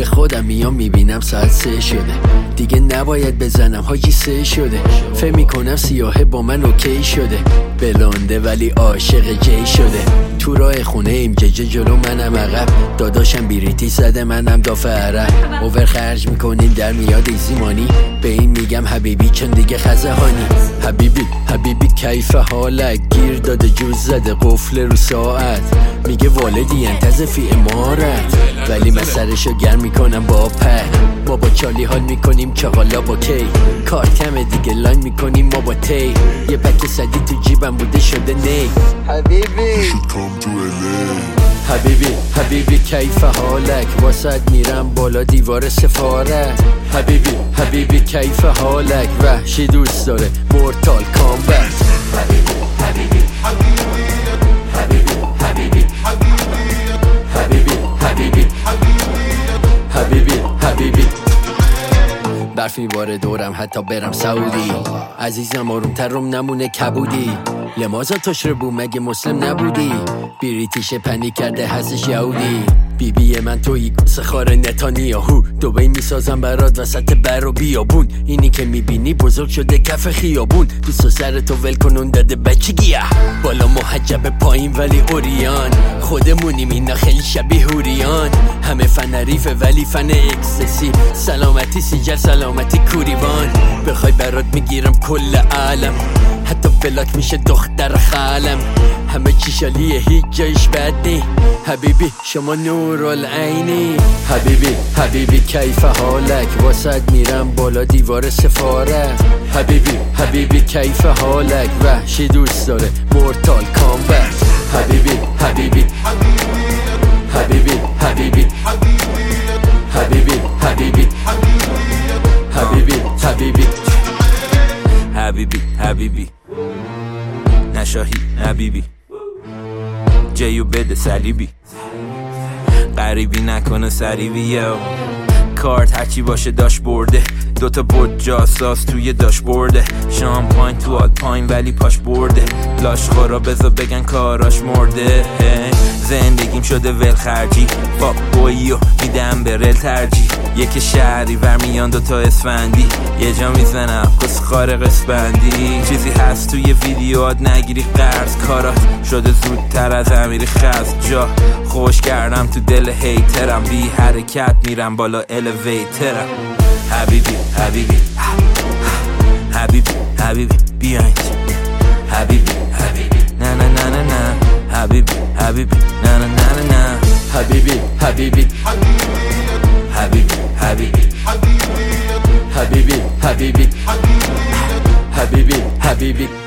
به خودم میام میبینم ساعت 3 شده، دیگه نباید بزنم حاجی 3 شده. فکر میکنم سیاهه با من اوکی شده، بلونده ولی عاشق جی شده. تو راه خونه ایم ججه جلو منم عقب، داداشم بیریتی زده منم دافع عرب. اوور خرج میکنیم در میاد ایزیمانی، به این میگم حبیبی چون دیگه خزهانی. حبیبی کیف حالک، گیر داده جوز زده قفل رو ساعت. میگه والدی انتظر فی امارت، ولی من سرشو گرم میکنم با پک. ما با چالی حال میکنیم چاقالا با کی، کار کمه دیگه لاین میکنیم ما با تی. یه پک صدی تو جیبم بوده شده نی. حبیبی کیف حالک، واسد میرم بالا دیوار سفارت. حبیبی کیف حالک، وحشی دوست داره مورتال کامبت. حبیبی برف میباره دورم حتی برم سعودی. عزیزم آرومترم نمونه کبودی، لمازا تشربو مگه مسلم نبودی؟ بیریتیش پنیک کرده هستش یهودی. بیبی من توی سخار نتانیاهو، دوبی میسازم برات وسط بر و بیابون. اینی که میبینی بزرگ شده کف خیابون، دوست و سر تو ول کنون داده بچگیه. بالا محجب پایین ولی اوریان، خودمونیم اینا خیلی شبیه هوریان. همه فن ریفه ولی فن اکسسی، سلامتی سیجر سلامتی کوریوان. بخوای برات میگیرم کل عالم، حتی بلاک میشه دختر خالم. همه چی شالیه هیچ جایش بد نی، حبیبی شما نورالعینی. حبیبی کیف حالک، واسد میرم بالا دیوار سفارت. حبیبی کیف حالک، وحشی دوست داره مورتال کامبت. حبیبی حبیبی نشاهی حبیبی جیو بده سلیبی، غریبی نکنه سریبی. یو کارت هرچی باشه داش برده، دوتا بود جاساس توی داش برده. شامپاین تو آلپاین ولی پاش برده، لاش خورا بزا بگن کاراش مرده. زندگیم شده ول خرجی، فاک بویو میدم به رل ترجی. یک شهری ور میان دوتا اسفندی، یه جا میزنم کس خارق اسپندی. چیزی هست توی ویدیوات نگیری قرض، کارات شده زودتر از امیری خز. جا خوش کردم تو دل هیترم، بی حرکت میرم بالا الیویترم. حبیبی بیاین حبیبی نه نه نه نه نه. حبیبی نه نه نه نه. حبیبی